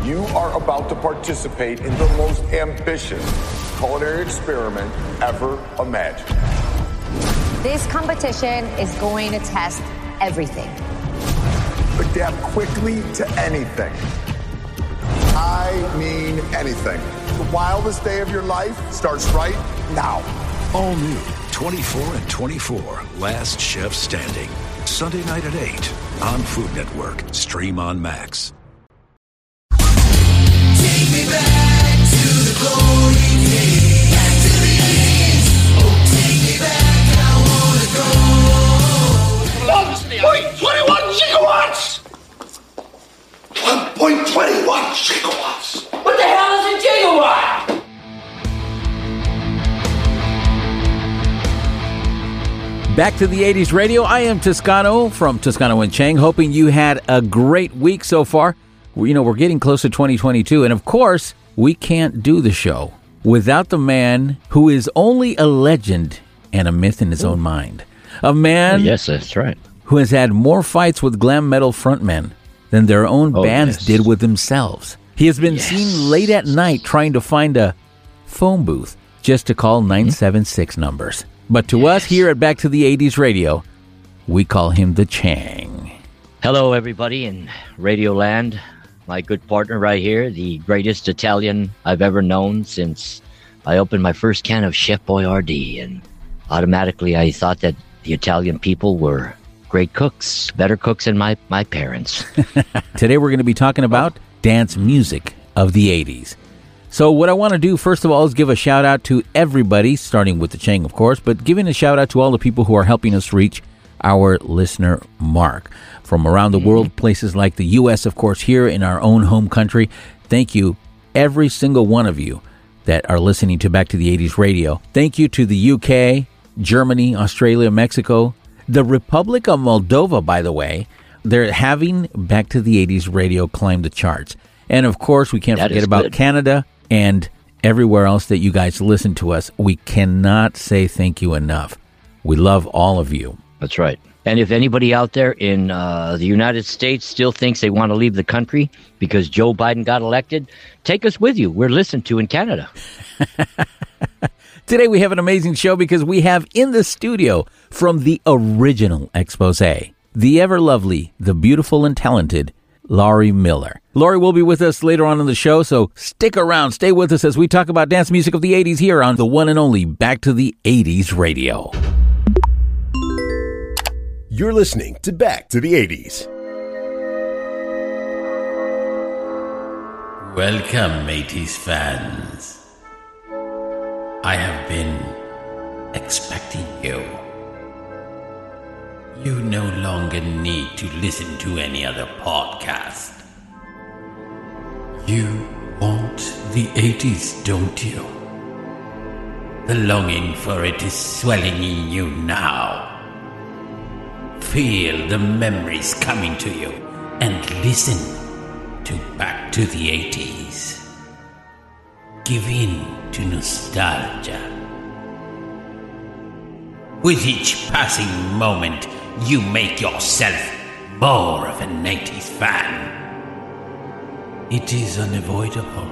You are about to participate in the most ambitious culinary experiment ever imagined. This competition is going to test everything. Adapt quickly to anything. I mean anything. The wildest day of your life starts right now. All new 24 and 24, Last Chef Standing. Sunday night at 8 on Food Network. Stream on Max. Take me back to the glory days. Back to the 80s. Oh, take me back, I wanna go. 1.21 gigawatts! 1.21 gigawatts! What the hell is a gigawatt? Back to the 80s radio. I am Toscano from Toscano and Chang, hoping you had a great week so far. We're getting close to 2022, and of course, we can't do the show without the man who is only a legend and a myth in his own mind. A man yes, that's right. who has had more fights with glam metal frontmen than their own bands did with themselves. He has been seen late at night trying to find a phone booth just to call 976 numbers. But to us here at Back to the 80s Radio, we call him the Chang. Hello, everybody in Radio Land. My good partner right here, the greatest Italian I've ever known since I opened my first can of Chef Boyardee. And automatically I thought that the Italian people were great cooks, better cooks than my parents. Today we're going to be talking about dance music of the 80s. So what I want to do, first of all, is give a shout-out to everybody, starting with the Chang, of course, but giving a shout-out to all the people who are helping us reach our listener mark. From around the world, places like the U.S., of course, here in our own home country. Thank you, every single one of you that are listening to Back to the 80s Radio. Thank you to the U.K., Germany, Australia, Mexico, the Republic of Moldova, by the way. They're having Back to the 80s Radio climb the charts. And, of course, we can't forget about Canada and everywhere else that you guys listen to us. We cannot say thank you enough. We love all of you. That's right. And if anybody out there in the United States still thinks they want to leave the country because Joe Biden got elected, take us with you. We're listened to in Canada. Today we have an amazing show because we have in the studio from the original Exposé, the ever lovely, the beautiful and talented Laurie Miller. Laurie will be with us later on in the show, so stick around, stay with us as we talk about dance music of the 80s here on the one and only Back to the 80s Radio. You're listening to Back to the 80s. Welcome, 80s fans. I have been expecting you. You no longer need to listen to any other podcast. You want the 80s, don't you? The longing for it is swelling in you now. Feel the memories coming to you and listen to Back to the 80s. Give in to nostalgia. With each passing moment, you make yourself more of an 80s fan. It is unavoidable.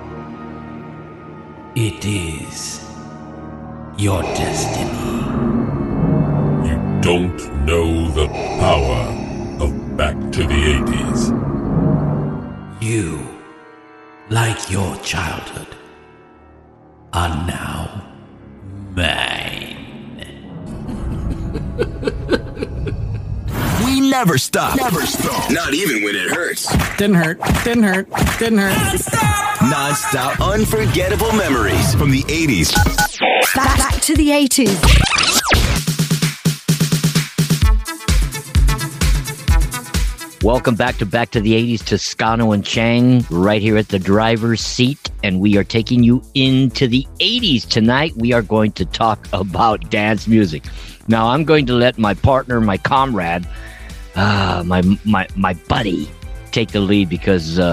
It is your destiny. You don't know the power of Back to the 80s. You, like your childhood, are now mine. We never stop. Never stop. Not even when it hurts. Didn't hurt. Didn't hurt. Didn't hurt. Non-stop unforgettable memories from the 80s. Back to the 80s. Welcome back to the 80s, Toscano and Chang, right here at the driver's seat. And we are taking you into the 80s tonight. We are going to talk about dance music. Now, I'm going to let my partner, my comrade, my buddy, take the lead because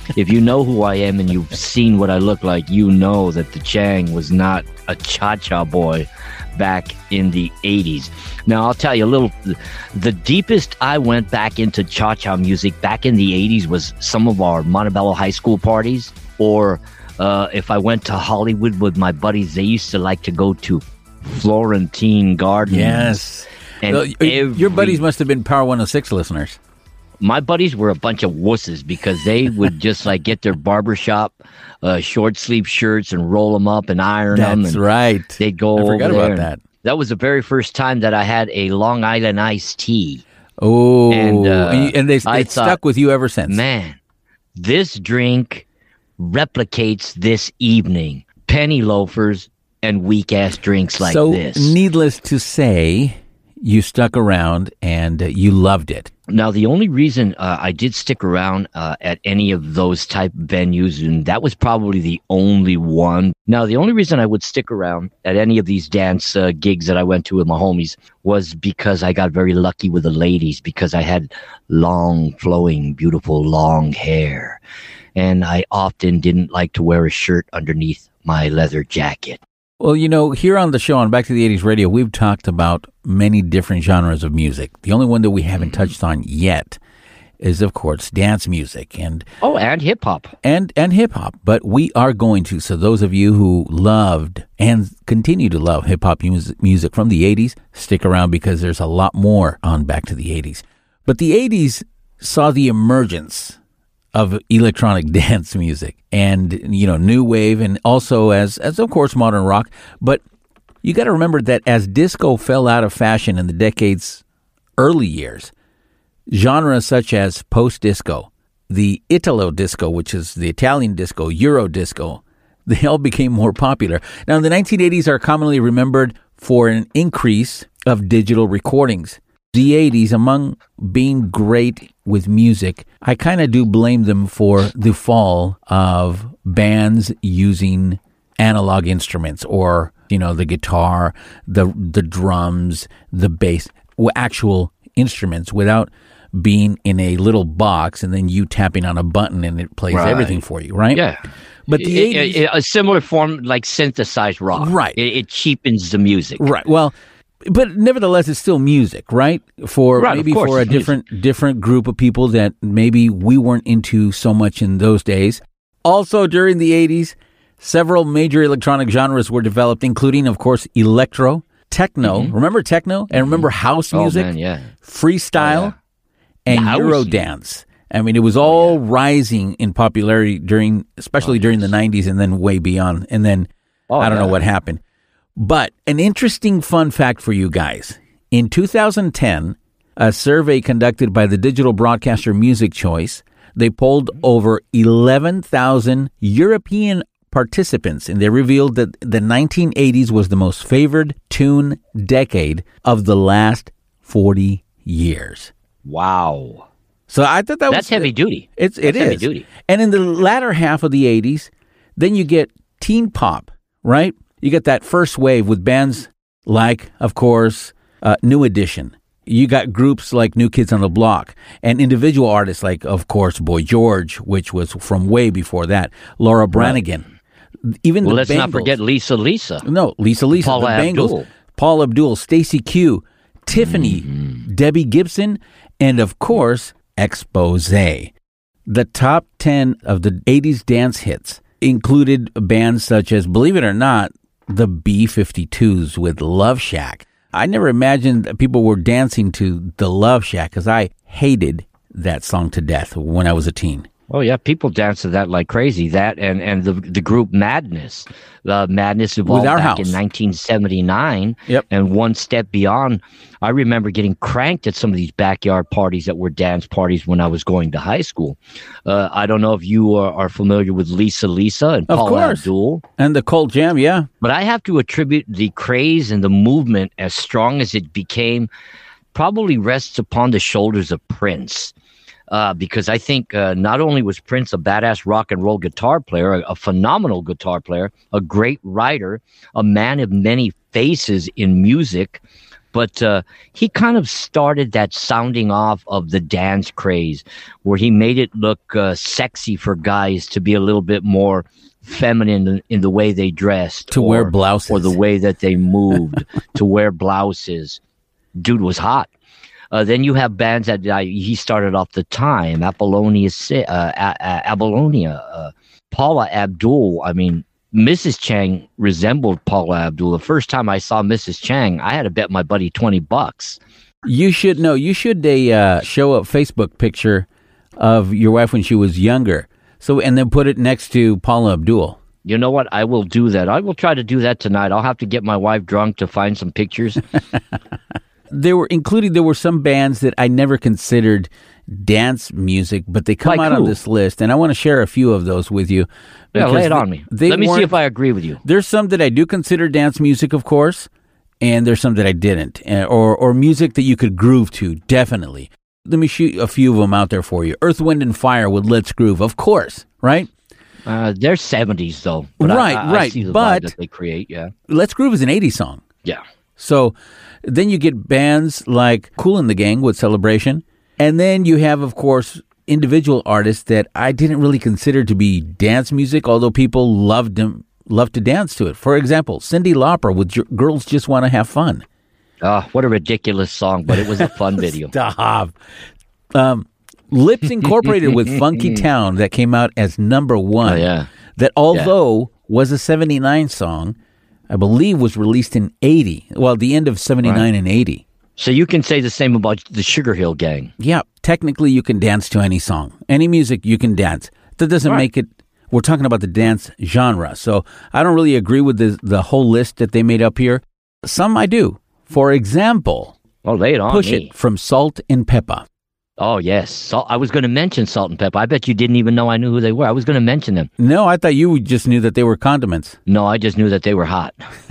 if you know who I am and you've seen what I look like, you know that the Chang was not a cha-cha boy back in the 80s. Now, I'll tell you the deepest I went back into cha-cha music back in the 80s was some of our Montebello high school parties, or if I went to Hollywood with my buddies, they used to like to go to Florentine Gardens. Yes. And your buddies must have been Power 106 listeners. My buddies were a bunch of wusses because they would just like get their barbershop short sleeve shirts and roll them up and iron them. That's and right. They'd go I forgot over there about that. That was the very first time that I had a Long Island iced tea. Oh, and they thought, stuck with you ever since. Man, this drink replicates this evening. Penny loafers and weak-ass drinks like this. So, needless to say, you stuck around and you loved it. Now, the only reason I did stick around at any of those type venues, and that was probably the only one. Now, the only reason I would stick around at any of these dance gigs that I went to with my homies was because I got very lucky with the ladies, because I had long, flowing, beautiful, long hair. And I often didn't like to wear a shirt underneath my leather jacket. Well, you know, here on the show on Back to the 80s Radio, we've talked about many different genres of music. The only one that we haven't touched on yet is, of course, dance music. And hip-hop. And hip-hop. But we are going to. So those of you who loved and continue to love hip-hop music from the 80s, stick around because there's a lot more on Back to the 80s. But the 80s saw the emergence of electronic dance music and, you know, new wave, and also as of course modern rock. But you got to remember that as disco fell out of fashion in the decade's early years, genres such as post-disco, the Italo disco, which is the Italian disco, Euro disco, they all became more popular. Now, the 1980s are commonly remembered for an increase of digital recordings. The 80s, among being great with music, I kind of do blame them for the fall of bands using analog instruments, or, you know, the guitar, the drums, the bass, actual instruments, without being in a little box and then you tapping on a button and it plays everything for you, right? Yeah. But the 80s... a similar form like synthesized rock. Right. It cheapens the music. Right. Well... But nevertheless, it's still music, right? Maybe for a different group of people that maybe we weren't into so much in those days. Also, during the 80s, several major electronic genres were developed, including, of course, electro, techno. Mm-hmm. Remember techno? And remember house music? Oh, man, yeah. Freestyle, and Eurodance. I mean, it was all rising in popularity especially during the 90s and then way beyond. And then I don't know what happened. But an interesting fun fact for you guys. In 2010, a survey conducted by the digital broadcaster Music Choice, they polled over 11,000 European participants, and they revealed that the 1980s was the most favored tune decade of the last 40 years. Wow. So I thought that's heavy duty. It is heavy duty. And in the latter half of the 80s, then you get teen pop, right? You get that first wave with bands like, of course, New Edition. You got groups like New Kids on the Block, and individual artists like, of course, Boy George, which was from way before that, Laura Branigan. Right. Even let's not forget Lisa. No, Lisa, Paula the Bangles, Abdul. Paul Abdul, Stacey Q, Tiffany, Debbie Gibson, and of course, Expose. The top 10 of the 80s dance hits included bands such as, believe it or not, the B-52s with Love Shack. I never imagined that people were dancing to the Love Shack because I hated that song to death when I was a teen. Oh, yeah. People dance to that like crazy. That and the group Madness. Madness evolved back in 1979. Yep. And one step beyond, I remember getting cranked at some of these backyard parties that were dance parties when I was going to high school. I don't know if you are familiar with Lisa and Paula Abdul. And the Cult Jam, yeah. But I have to attribute the craze and the movement, as strong as it became, probably rests upon the shoulders of Prince. Because I think not only was Prince a badass rock and roll guitar player, a phenomenal guitar player, a great writer, a man of many faces in music, But he kind of started that sounding off of the dance craze, where he made it look sexy for guys to be a little bit more feminine in the way they dressed, to wear blouses, or the way that they moved, to wear blouses. Dude was hot. Then you have bands that he started off the time, Apollonia, Paula Abdul. I mean, Mrs. Chang resembled Paula Abdul. The first time I saw Mrs. Chang, I had to bet my buddy $20. You should know. You should show a Facebook picture of your wife when she was younger. So, and then put it next to Paula Abdul. You know what? I will do that. I will try to do that tonight. I'll have to get my wife drunk to find some pictures. There were some bands that I never considered dance music, but they come out on this list, and I want to share a few of those with you. Yeah, lay it on me. Let me see if I agree with you. There's some that I do consider dance music, of course, and there's some that I didn't, or music that you could groove to, definitely. Let me shoot a few of them out there for you. Earth, Wind, and Fire with Let's Groove, of course, right? They're 70s, though. But right. I see the vibe that they create, yeah. Let's Groove is an 80s song. Yeah. So then you get bands like Kool and the Gang with Celebration. And then you have, of course, individual artists that I didn't really consider to be dance music, although people loved to dance to it. For example, Cyndi Lauper with Girls Just Want to Have Fun. What a ridiculous song, but it was a fun video. Stop. Lips Incorporated with Funky Town that came out as number 1. Oh, yeah. That although was a 79 song, I believe was released in 80. Well, the end of 79 and 80. So you can say the same about the Sugar Hill Gang. Yeah, technically you can dance to any song. Any music you can dance. That doesn't make it, we're talking about the dance genre. So I don't really agree with the whole list that they made up here. Some I do. For example, lay it on Push me. It from Salt and Pepper. Oh, yes. I was going to mention Salt and Pepper. I bet you didn't even know I knew who they were. I was going to mention them. No, I thought you just knew that they were condiments. No, I just knew that they were hot.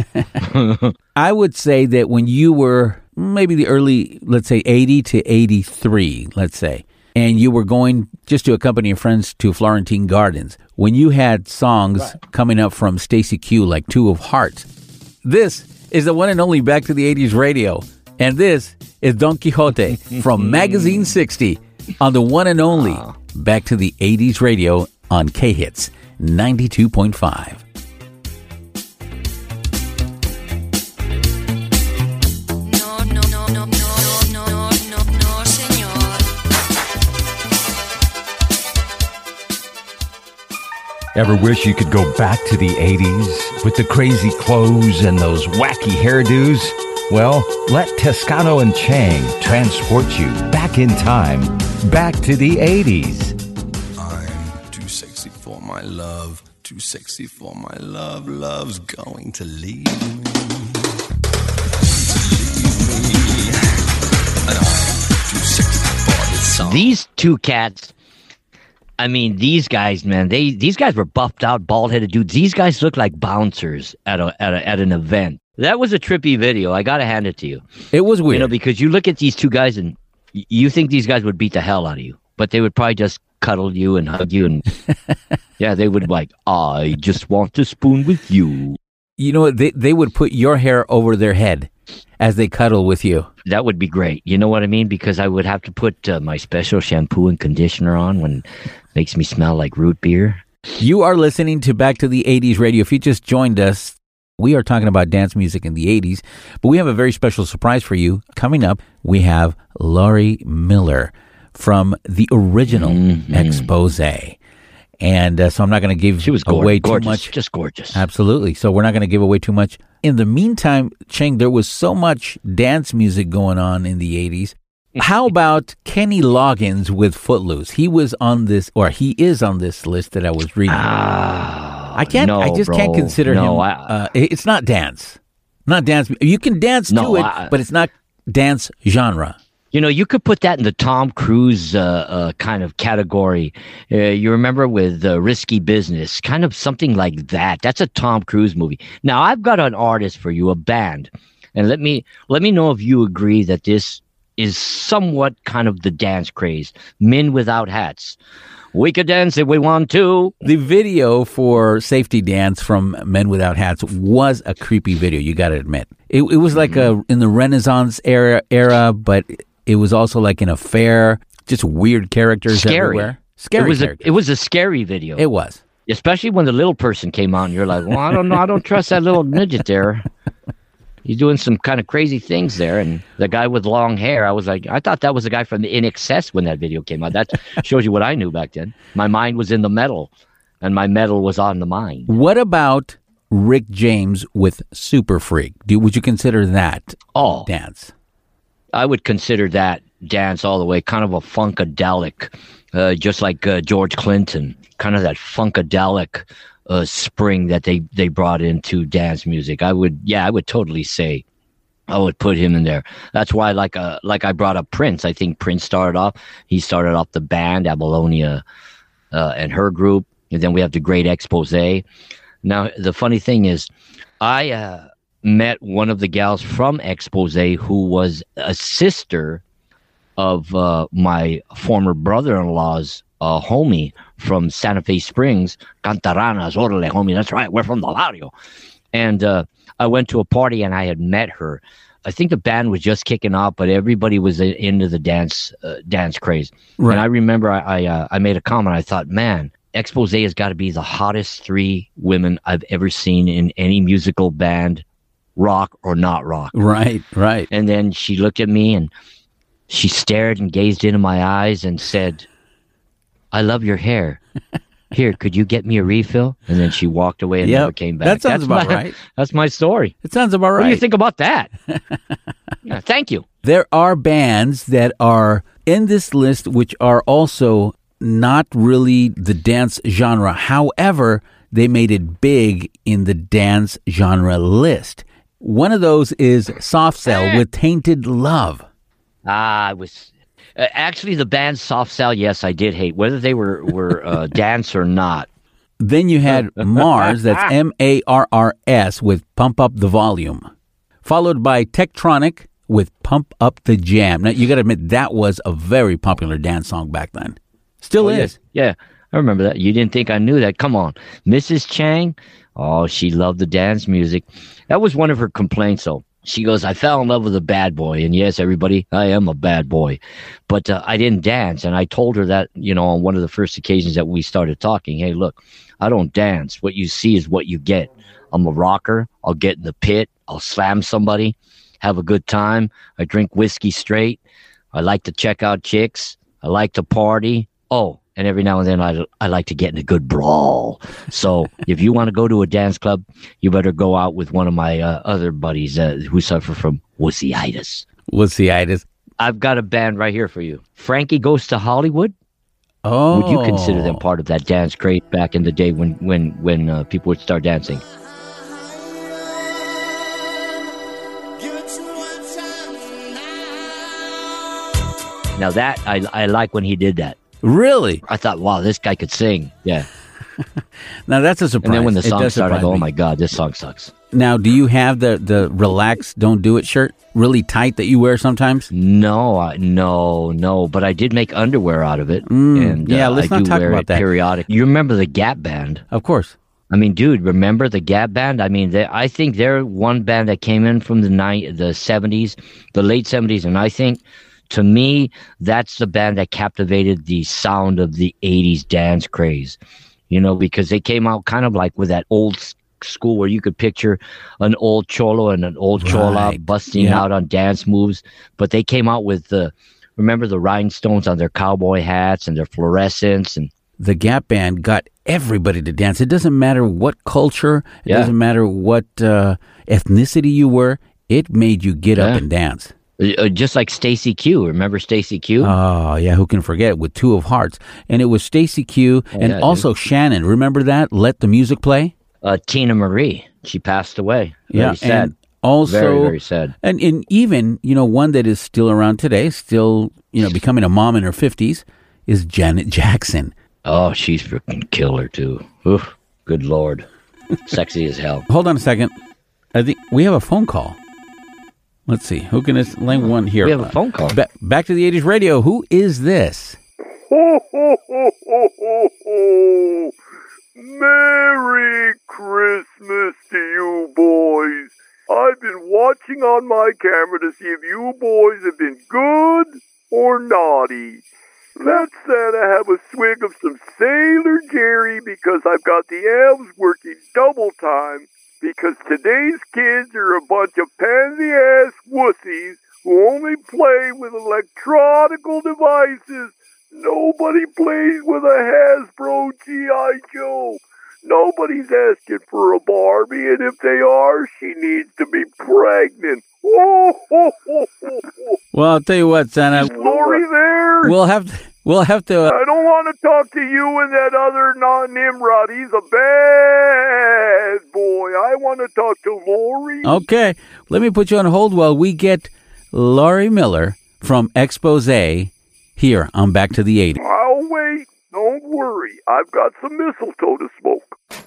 I would say that when you were maybe the early, let's say 80 to 83, let's say, and you were going just to accompany your friends to Florentine Gardens, when you had songs coming up from Stacey Q like Two of Hearts, this is the one and only Back to the 80s radio. And this is Don Quixote from Magazine 60 on the one and only Back to the 80s radio on K-Hits 92.5. Ever wish you could go back to the 80s with the crazy clothes and those wacky hairdos? Well, let Toscano and Chang transport you back in time, back to the 80s. I'm too sexy for my love, too sexy for my love, love's going to leave me. And I'm too sexy for this song. These two cats, I mean, these guys, man, these guys were buffed out, bald-headed dudes. These guys look like bouncers at an event. That was a trippy video. I got to hand it to you. It was weird. You know, because you look at these two guys and you think these guys would beat the hell out of you, but they would probably just cuddle you and hug you. And yeah, they would like, I just want to spoon with you. You know, they would put your hair over their head as they cuddle with you. That would be great. You know what I mean? Because I would have to put my special shampoo and conditioner on when it makes me smell like root beer. You are listening to Back to the 80s radio. If you just joined us, we are talking about dance music in the 80s, but we have a very special surprise for you. Coming up, we have Laurie Miller from the original Expose. And so I'm not going to give away too much. Just gorgeous. Absolutely. So we're not going to give away too much. In the meantime, Cheng, there was so much dance music going on in the 80s. How about Kenny Loggins with Footloose? He was on this, or he is on this list that I was reading. I just can't consider him. It's not dance. Not dance. You can dance to it, but it's not dance genre. You know, you could put that in the Tom Cruise kind of category. You remember with Risky Business, kind of something like that. That's a Tom Cruise movie. Now, I've got an artist for you, a band, and let me know if you agree that this is somewhat kind of the dance craze. Men Without Hats We could dance if we want to. The video for Safety Dance from Men Without Hats was a creepy video, you got to admit. It was like in the Renaissance era, but it was also like in a fair, just weird characters everywhere. Scary characters. It was a scary video. It was. Especially when the little person came on, you're like, well, I don't know. I don't trust that little midget there. He's doing some kind of crazy things there. And the guy with long hair, I thought that was the guy from the In Excess when that video came out. That shows you what I knew back then. My mind was in the metal, and my metal was on the mind. What about Rick James with Super Freak? Would you consider that dance? I would consider that dance all the way, kind of a funkadelic, just like George Clinton, kind of that funkadelic spring that they brought into dance music. I would totally say I would put him in there. That's why, like I brought up Prince. I think Prince started off the band Apollonia and her group, and then we have the Great Exposé. Now the funny thing is, I met one of the gals from Exposé who was a sister of my former brother-in-law's homie from Santa Fe Springs. Cantaranas, orale, homie. That's right. We're from the barrio. And I went to a party and I had met her. I think the band was just kicking off, but everybody was into the dance craze. Right. And I remember I made a comment. I thought, man, Exposé has got to be the hottest 3 women I've ever seen in any musical band, rock or not rock. Right. And then she looked at me and she stared and gazed into my eyes and said, I love your hair. Here, could you get me a refill? And then she walked away and never came back. That sounds about right. That's my story. It sounds about right. What do you think about that? Yeah, thank you. There are bands that are in this list which are also not really the dance genre. However, they made it big in the dance genre list. One of those is Soft Cell with Tainted Love. I was actually the band Soft Cell. Yes, I did hate whether they were dance or not. Then you had Mars, that's Marrs, with Pump Up the Volume, followed by Tektronic with Pump Up the Jam. Now you got to admit that was a very popular dance song back then. Still is. Yeah, I remember that. You didn't think I knew that? Come on, Mrs. Chang. Oh, she loved the dance music. That was one of her complaints, though. She goes, I fell in love with a bad boy. And yes, everybody, I am a bad boy. But I didn't dance. And I told her that, on one of the first occasions that we started talking, hey, look, I don't dance. What you see is what you get. I'm a rocker. I'll get in the pit. I'll slam somebody, have a good time. I drink whiskey straight. I like to check out chicks. I like to party. Oh, and every now and then I like to get in a good brawl. So if you want to go to a dance club, you better go out with one of my other buddies who suffer from wussyitis. Wussyitis. I've got a band right here for you. Frankie Goes to Hollywood. Oh. Would you consider them part of that dance craze back in the day when people would start dancing? Now that, I like when he did that. Really? I thought, wow, this guy could sing. Yeah. Now that's a surprise. And then when the song started, I go, oh my God, this song sucks. Now, do you have the relax, don't do it shirt really tight that you wear sometimes? No. But I did make underwear out of it. And let's not talk about that. Periodic. You remember the Gap Band? Of course. I mean, dude, remember the Gap Band? I mean, I think they're one band that came in from the 70s, the late 70s, and I think, to me, that's the band that captivated the sound of the 80s dance craze, because they came out kind of like with that old school where you could picture an old cholo and an old chola busting out on dance moves. But they came out with remember the rhinestones on their cowboy hats and their fluorescents. And the Gap Band got everybody to dance. It doesn't matter what culture, it doesn't matter what ethnicity you were, it made you get up and dance. Just like Stacy Q. Remember Stacy Q? Oh, yeah. Who can forget? With Two of Hearts. And it was Stacy Q and also Shannon. Remember that? Let the Music Play? Tina Marie. She passed away. Very sad. And also, very, very sad. And even, one that is still around today, still, becoming a mom in her 50s, is Janet Jackson. Oh, she's freaking killer, too. Oof, good Lord. Sexy as hell. Hold on a second. I think we have a phone call. Let's see. Who can this line one here? We have a phone call. Back to the 80s radio. Who is this? ho, ho, ho, ho, ho, ho. Merry Christmas to you boys. I've been watching on my camera to see if you boys have been good or naughty. Let Santa have a swig of some Sailor Jerry because I've got the elves working double time because today's kids are a bunch of pansy-ass wussies who only play with electronical devices. Nobody plays with a Hasbro G.I. Joe. Nobody's asking for a Barbie, and if they are, she needs to be pregnant. Oh, ho, ho, ho, ho. Well, I'll tell you what, Santa. Is Lori there? We'll have to. I don't want to talk to you and that other non-Nimrod. He's a bad boy. I want to talk to Lori. Okay, let me put you on hold while we get Lori Miller from Exposé here on Back to the 80s. I'll wait. Don't worry. I've got some mistletoe to smoke.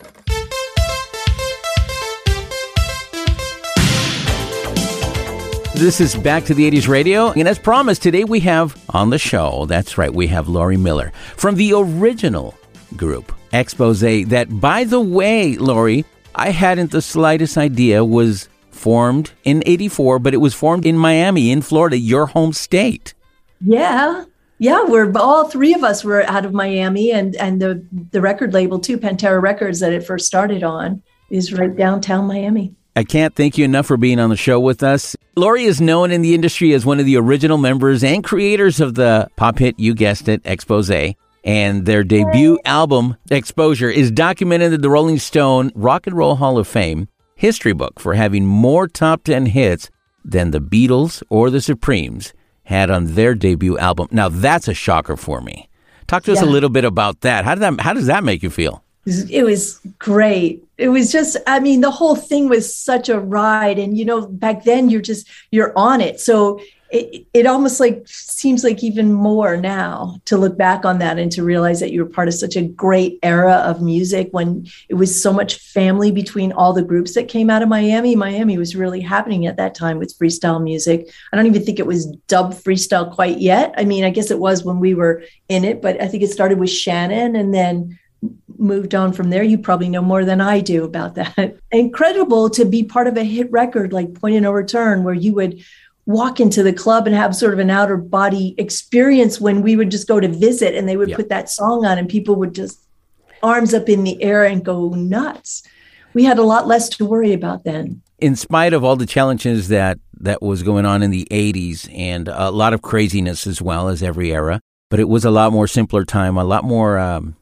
This is Back to the 80s Radio, and as promised, today we have on the show, that's right, we have Lori Miller from the original group, Exposé, that, by the way, Lori, I hadn't the slightest idea was formed in 84, but it was formed in Miami, in Florida, your home state. Yeah, we're all three of us were out of Miami, and the record label, too, Pantera Records, that it first started on, is right downtown Miami. I can't thank you enough for being on the show with us. Lori is known in the industry as one of the original members and creators of the pop hit, you guessed it, Exposé. And their debut album, Exposure, is documented in the Rolling Stone Rock and Roll Hall of Fame history book for having more top 10 hits than the Beatles or the Supremes had on their debut album. Now, that's a shocker for me. Talk to us a little bit about that. How does that make you feel? It was great. It was just, I mean, the whole thing was such a ride. And, back then you're on it. So it almost seems like even more now to look back on that and to realize that you were part of such a great era of music when it was so much family between all the groups that came out of Miami. Miami was really happening at that time with freestyle music. I don't even think it was dubbed freestyle quite yet. I mean, I guess it was when we were in it, but I think it started with Shannon and then moved on from there. You probably know more than I do about that. Incredible to be part of a hit record like Point of No Return, where you would walk into the club and have sort of an outer body experience when we would just go to visit and they would put that song on and people would just arms up in the air and go nuts. We had a lot less to worry about then. In spite of all the challenges that was going on in the 80s and a lot of craziness as well as every era, but it was a lot more simpler time, a lot more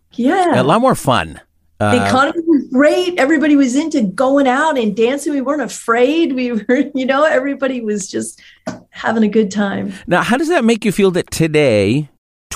fun. The economy was great. Everybody was into going out and dancing. We weren't afraid. We were, everybody was just having a good time. Now, how does that make you feel that today,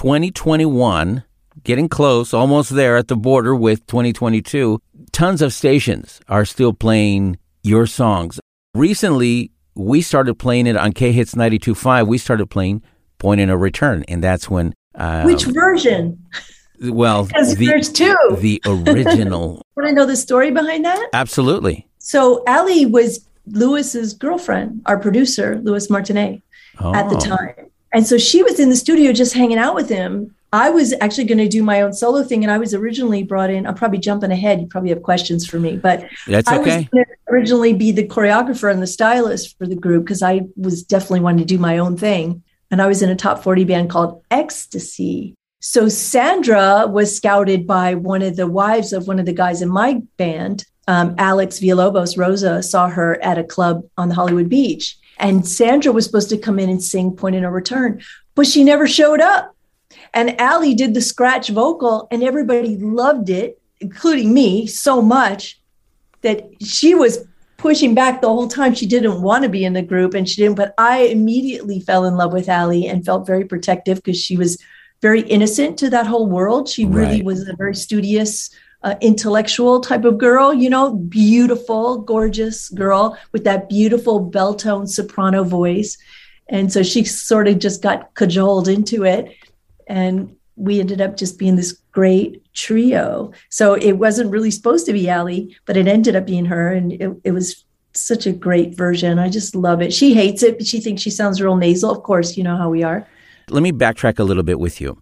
2021, getting close, almost there at the border with 2022, tons of stations are still playing your songs? Recently, we started playing it on K-Hits 92.5. We started playing Point of No Return, and that's when... Which version? Well, there's two. The original. Want to know the story behind that? Absolutely. So Allie was Louis's girlfriend, our producer, Louis Martinet, at the time. And so she was in the studio just hanging out with him. I was actually going to do my own solo thing, and I was originally brought in. I'm probably jumping ahead. You probably have questions for me, but that's okay. I was going to originally be the choreographer and the stylist for the group because I was definitely wanting to do my own thing. And I was in a top 40 band called Ecstasy. So Sandra was scouted by one of the wives of one of the guys in my band, Alex Villalobos. Rosa saw her at a club on the Hollywood Beach. And Sandra was supposed to come in and sing Point of No Return, but she never showed up. And Allie did the scratch vocal and everybody loved it, including me, so much that she was pushing back the whole time. She didn't want to be in the group and she didn't, but I immediately fell in love with Allie and felt very protective because she was very innocent to that whole world. She really was a very studious, intellectual type of girl, beautiful, gorgeous girl with that beautiful bell tone soprano voice. And so she sort of just got cajoled into it. And we ended up just being this great trio. So it wasn't really supposed to be Allie, but it ended up being her. And it was such a great version. I just love it. She hates it, but she thinks she sounds real nasal. Of course, you know how we are. Let me backtrack a little bit with you.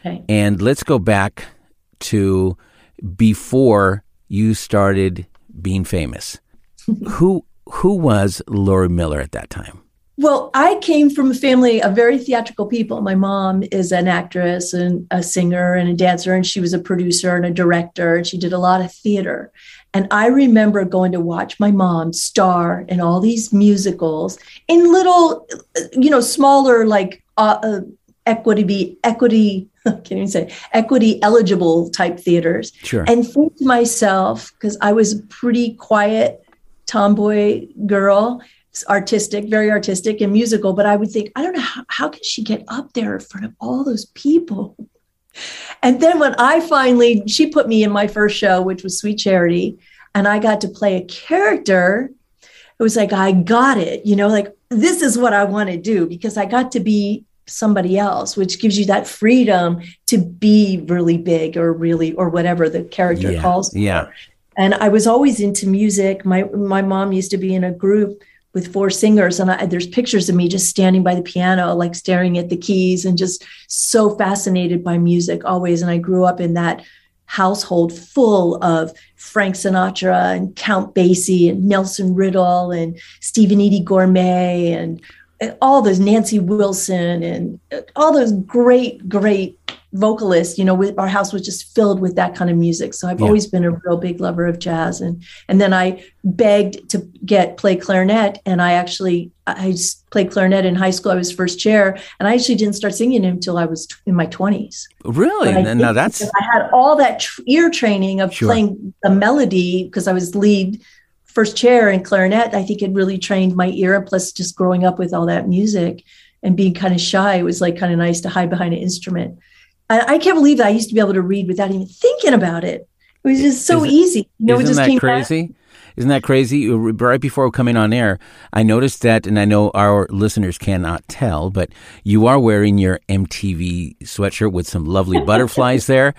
Okay. And let's go back to before you started being famous. Who was Lori Miller at that time? Well, I came from a family of very theatrical people. My mom is an actress and a singer and a dancer, and she was a producer and a director, and she did a lot of theater. And I remember going to watch my mom star in all these musicals in little, smaller, like equity eligible type theaters. Sure. And think to myself, because I was a pretty quiet tomboy girl, artistic, very artistic and musical, but I would think, I don't know, how can she get up there in front of all those people? And then when she put me in my first show, which was Sweet Charity, and I got to play a character, it was like, I got it, like, this is what I want to do, because I got to be somebody else, which gives you that freedom to be really big or whatever the character calls for. Yeah. And I was always into music. My mom used to be in a group with 4 singers, and there's pictures of me just standing by the piano, like staring at the keys and just so fascinated by music always. And I grew up in that household full of Frank Sinatra and Count Basie and Nelson Riddle and Stephen Eady Gourmet and all those, Nancy Wilson and all those great vocalists. Our house was just filled with that kind of music. So I've always been a real big lover of jazz. And then I begged to play clarinet. And I played clarinet in high school. I was first chair. And I actually didn't start singing until I was in my 20s. Really? Now that's... I had all that ear training of playing the melody, because I was lead first chair in clarinet. I think it really trained my ear. And plus just growing up with all that music and being kind of shy, it was like kind of nice to hide behind an instrument. I can't believe that I used to be able to read without even thinking about it. It was just so easy. Isn't that crazy? Isn't that crazy? Right before coming on air, I noticed that, and I know our listeners cannot tell, but you are wearing your MTV sweatshirt with some lovely butterflies there.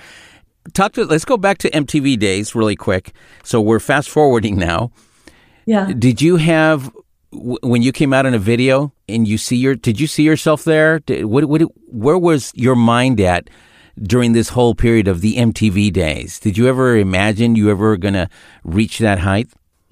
Let's go back to MTV days really quick. So we're fast forwarding now. Yeah. Did you have, when you came out in a video and did you see yourself there? Where was your mind at during this whole period of the MTV days? Did you ever imagine you ever going to reach that height?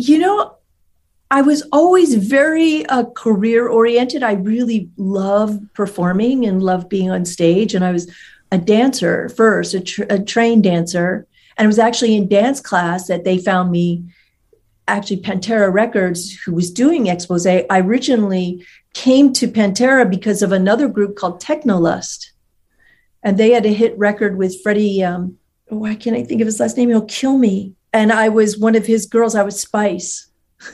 I was always very career oriented. I really love performing and love being on stage. And I was a dancer first, a trained dancer. And it was actually in dance class that they found me. Actually, Pantera Records, who was doing Expose, I originally came to Pantera because of another group called Technolust. And they had a hit record with Freddie, why can't I think of his last name? He'll kill me. And I was one of his girls. I was Spice.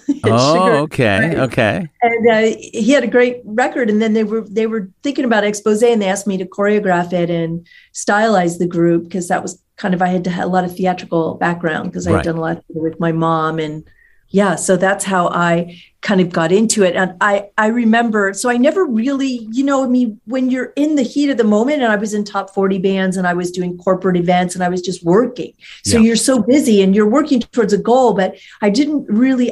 Oh, okay. And he had a great record. And then they were thinking about Expose, and they asked me to choreograph it and stylize the group, because that was kind of, I had to have a lot of theatrical background because I had done a lot with my mom. And so that's how I kind of got into it. And I remember, so I never really, when you're in the heat of the moment, and I was in top 40 bands and I was doing corporate events and I was just working. So you're so busy and you're working towards a goal, but I didn't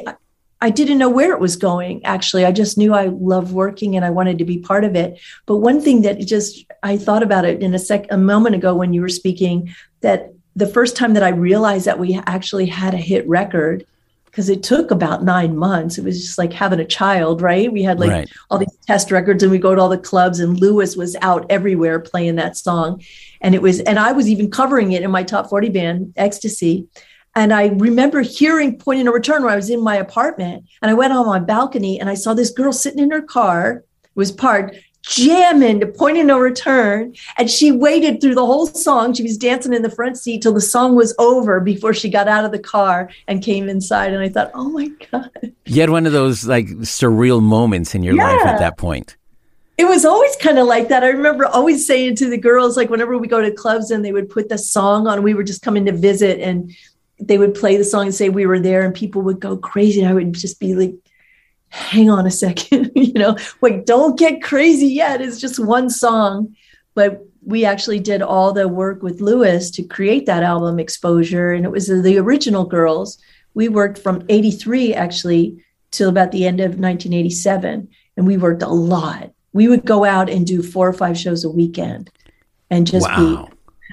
know where it was going. Actually, I just knew I loved working and I wanted to be part of it. But one thing that I thought about it a moment ago when you were speaking, that the first time that I realized that we actually had a hit record, because it took about 9 months. It was just like having a child, right? We had all these test records, and we go to all the clubs, and Lewis was out everywhere playing that song. And I was even covering it in my top 40 band, Ecstasy. And I remember hearing Point of No Return where I was in my apartment, and I went on my balcony and I saw this girl sitting in her car, was parked, jamming to Point of No Return. And she waited through the whole song. She was dancing in the front seat till the song was over before she got out of the car and came inside. And I thought, oh my God. You had one of those like surreal moments in your life at that point. It was always kind of like that. I remember always saying to the girls, like whenever we go to clubs and they would put the song on, we were just coming to visit, and they would play the song and say we were there, and people would go crazy. And I would just be like, hang on a second, wait, don't get crazy yet. It's just one song. But we actually did all the work with Lewis to create that album, Exposure. And it was the original girls. We worked from 83 actually till about the end of 1987. And we worked a lot. We would go out and do 4 or 5 shows a weekend and just be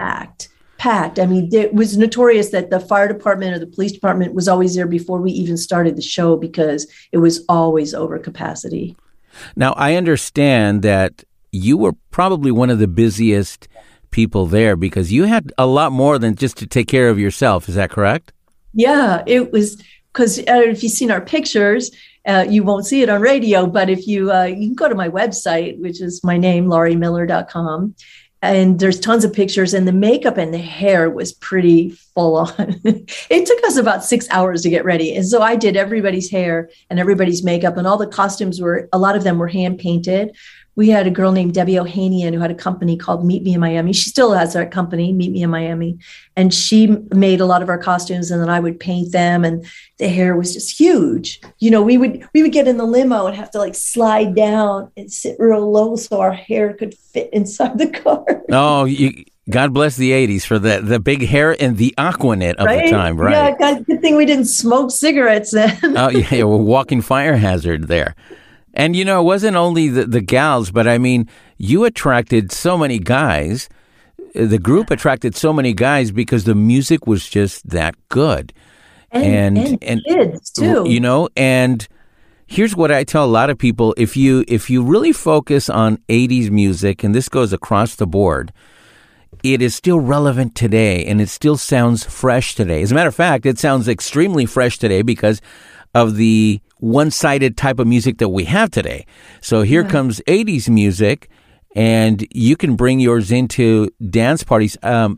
packed. I mean, it was notorious that the fire department or the police department was always there before we even started the show because it was always over capacity. Now, I understand that you were probably one of the busiest people there because you had a lot more than just to take care of yourself. Is that correct? Yeah, it was because if you've seen our pictures, you won't see it on radio, but if you can go to my website, which is my name, lauriemiller.com. And there's tons of pictures, and the makeup and the hair was pretty full on. It took us about 6 hours to get ready. And so I did everybody's hair and everybody's makeup, and all the costumes a lot of them were hand painted. We had a girl named Debbie Ohanian who had a company called Meet Me in Miami. She still has that company, Meet Me in Miami. And she made a lot of our costumes, and then I would paint them, and the hair was just huge. You know, we would get in the limo and have to like slide down and sit real low so our hair could fit inside the car. Oh, God bless the 80s for the big hair and the Aquanet of the time, right? Yeah, good thing we didn't smoke cigarettes then. Oh, yeah, we're walking fire hazard there. And, you know, it wasn't only the gals, but I mean, you attracted so many guys. The group attracted so many guys because the music was just that good. And kids, too. You know, and here's what I tell a lot of people. If you really focus on 80s music, and this goes across the board, it is still relevant today, and it still sounds fresh today. As a matter of fact, it sounds extremely fresh today because of the one-sided type of music that we have today. So here comes 80s music, and you can bring yours into dance parties.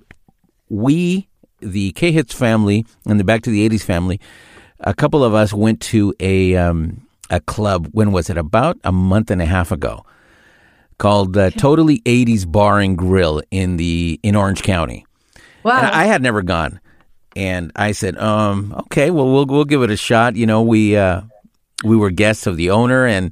We, the K-Hits family and the Back to the 80s family, a couple of us went to a club, when was it? About a month and a half ago, called Totally 80s Bar and Grill in Orange County. Wow. And I had never gone. And I said, okay, well, we'll give it a shot. You know, we were guests of the owner, and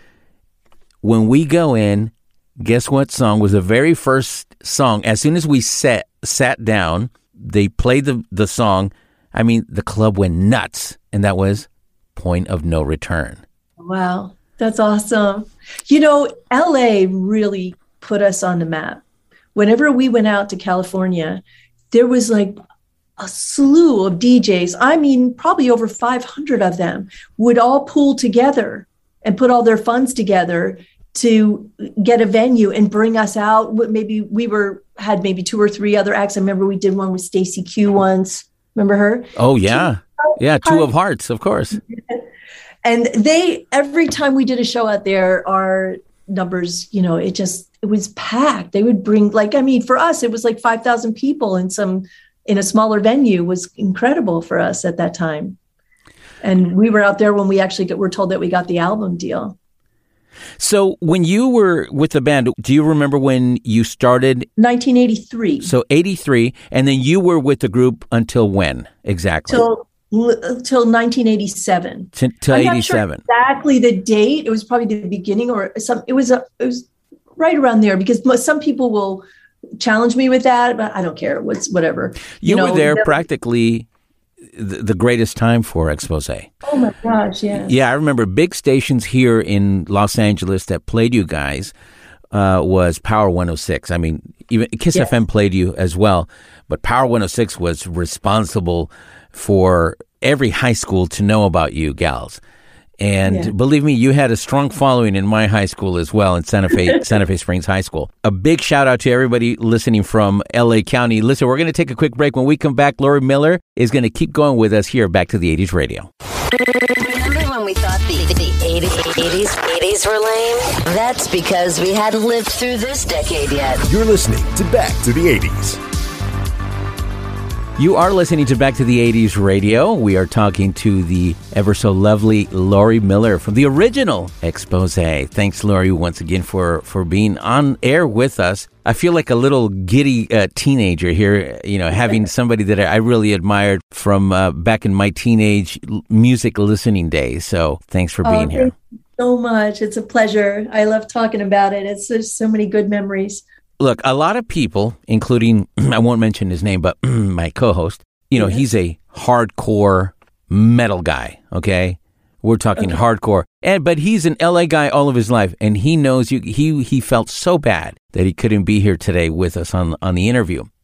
when we go in, guess what song was the very first song? As soon as we sat down, they played the song. I mean, the club went nuts, and that was Point of No Return. Wow, that's awesome. You know, LA really put us on the map. Whenever we went out to California, there was like a slew of DJs. I mean, probably over 500 of them would all pool together and put all their funds together to get a venue and bring us out. Maybe we had maybe 2 or 3 other acts. I remember we did one with Stacey Q once. Remember her? Oh, yeah. Yeah, Two of Hearts, of course. And every time we did a show out there, our numbers, you know, it was packed. They would bring for us, it was like 5,000 people in a smaller venue was incredible for us at that time. And we were out there when we actually were told that we got the album deal. So when you were with the band, do you remember when you started? 1983. So 83, and then you were with the group until when exactly? Till 1987. Till I'm 87. not sure exactly the date. It was probably the beginning or it was right around there because some people will challenge me with that, but I don't care. Whatever. You were there practically the greatest time for Expose. Oh my gosh, yeah. Yeah, I remember big stations here in Los Angeles that played you guys was Power 106. I mean, even Kiss FM played you as well, but Power 106 was responsible for every high school to know about you gals. And believe me, you had a strong following in my high school as well, in Santa Fe Springs High School. A big shout out to everybody listening from LA County. Listen, we're going to take a quick break. When we come back, Laurie Miller is going to keep going with us here Back to the 80s Radio. Remember when we thought the 80s were lame? That's because we hadn't lived through this decade yet. You're listening to Back to the 80s. You are listening to Back to the 80s Radio. We are talking to the ever so lovely Laurie Miller from the original Expose. Thanks, Laurie, once again for being on air with us. I feel like a little giddy teenager here, you know, having somebody that I really admired from back in my teenage music listening days. So thanks for being here. Thank you so much. It's a pleasure. I love talking about it. There's so many good memories. Look, a lot of people, including, I won't mention his name, but my co-host, you know, he's a hardcore metal guy, okay? We're talking hardcore. But he's an LA guy all of his life, and he knows you. He felt so bad that he couldn't be here today with us on the interview.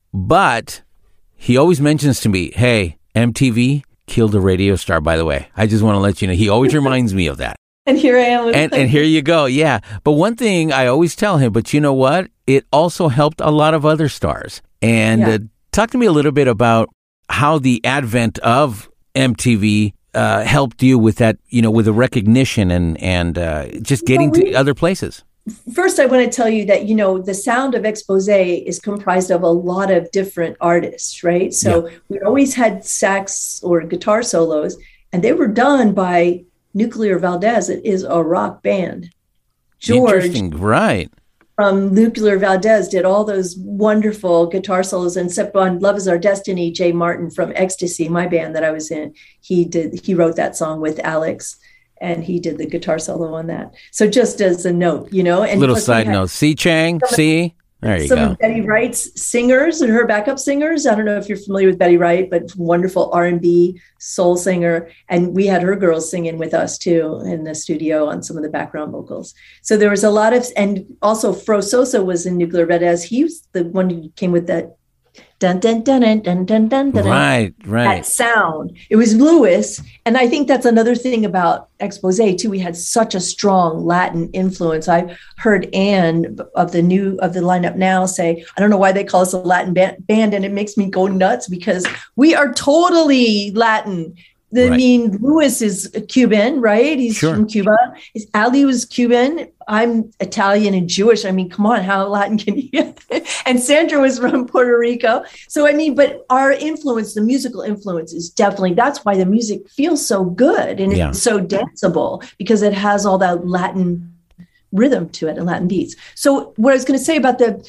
But he always mentions to me, hey, MTV killed a radio star, by the way. I just want to let you know. He always reminds me of that. And here I am. And here you go. Yeah. But one thing I always tell him, but you know what? It also helped a lot of other stars. And talk to me a little bit about how the advent of MTV helped you with that, with the recognition and just getting to other places. First, I want to tell you that, the sound of Expose is comprised of a lot of different artists, right? So we always had sax or guitar solos, and they were done by Nuclear Valdez. It is a rock band. George, interesting, right? From Nuclear Valdez did all those wonderful guitar solos, and except on Love Is Our Destiny, Jay Martin from Ecstasy, my band that I was in, he wrote that song with Alex, and he did the guitar solo on that. So just as a note, and little side note, see Chang, see. There you go. Some of Betty Wright's singers and her backup singers. I don't know if you're familiar with Betty Wright, but wonderful R&B soul singer. And we had her girls singing with us too in the studio on some of the background vocals. So there was a lot of, and also Fro Sosa was in Nuclear Valdez. He was the one who came with that dun dun dun dun dun dun dun dun. Right. That sound. It was Lewis, and I think that's another thing about Expose too. We had such a strong Latin influence. I heard Anne of the lineup now say, "I don't know why they call us a Latin band," and it makes me go nuts because we are totally Latin. I mean, Lewis is Cuban, right? He's from Cuba. Ali was Cuban. I'm Italian and Jewish. I mean, come on, how Latin can you get? And Sandra was from Puerto Rico. So, I mean, but our influence, the musical influence is definitely, that's why the music feels so good and it's so danceable because it has all that Latin rhythm to it and Latin beats. So what I was going to say about the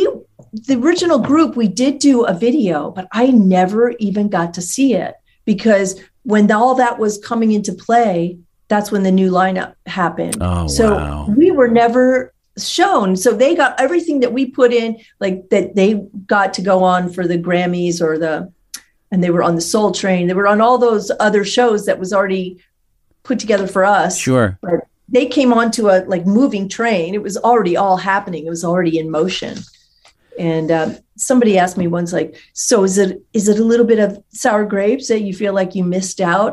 original group, we did do a video, but I never even got to see it because when all that was coming into play, that's when the new lineup happened. Oh, so wow. We were never shown. So they got everything that we put in, like that they got to go on for the Grammys and they were on the Soul Train. They were on all those other shows that was already put together for us. Sure. But they came onto a moving train. It was already all happening. It was already in motion. And somebody asked me once, so is it a little bit of sour grapes that you feel like you missed out,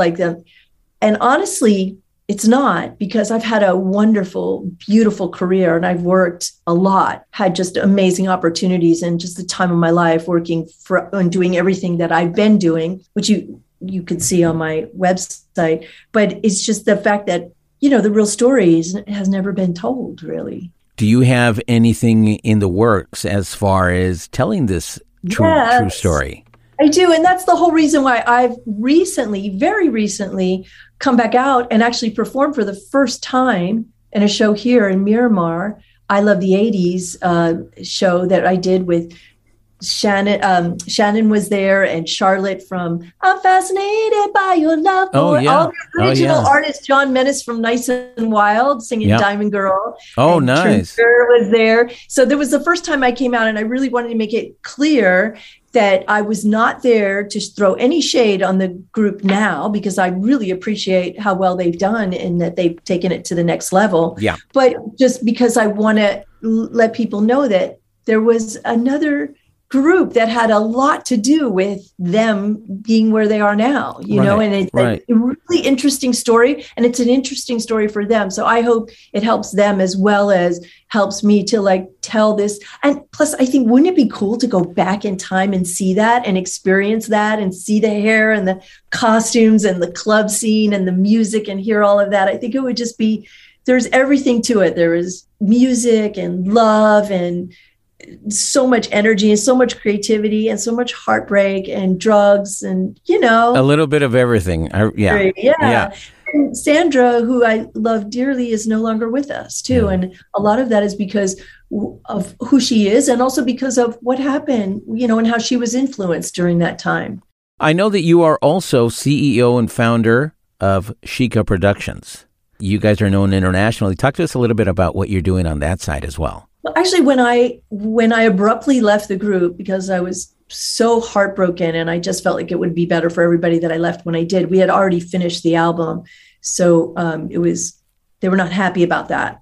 and honestly, it's not, because I've had a wonderful, beautiful career and I've worked a lot, had just amazing opportunities and just the time of my life working and doing everything that I've been doing, which you could see on my website. But it's just the fact that, the real story has never been told, really. Do you have anything in the works as far as telling this true story? I do. And that's the whole reason why I've very recently, come back out and actually perform for the first time in a show here in Miramar. I Love the 80s show that I did with Shannon. Shannon was there, and Charlotte from I'm Fascinated by Your Love. Oh, yeah. All the original artists, John Menace from Nice and Wild singing Diamond Girl. Oh, and nice. Trinker was there. So there was the first time I came out, and I really wanted to make it clear that I was not there to throw any shade on the group now, because I really appreciate how well they've done and that they've taken it to the next level. Yeah. But just because I want to let people know that there was another group that had a lot to do with them being where they are now, and it's a really interesting story, and it's an interesting story for them. So I hope it helps them as well as helps me to tell this. And plus, I think, wouldn't it be cool to go back in time and see that and experience that and see the hair and the costumes and the club scene and the music and hear all of that? I think it would just be, there's everything to it. There is music and love and so much energy and so much creativity and so much heartbreak and drugs and, a little bit of everything. Yeah. And Sandra, who I love dearly, is no longer with us too. And a lot of that is because of who she is and also because of what happened, and how she was influenced during that time. I know that you are also CEO and founder of Chica Productions. You guys are known internationally. Talk to us a little bit about what you're doing on that side as well. Well, actually, when I abruptly left the group because I was so heartbroken and I just felt like it would be better for everybody that I left when I did. We had already finished the album. So they were not happy about that.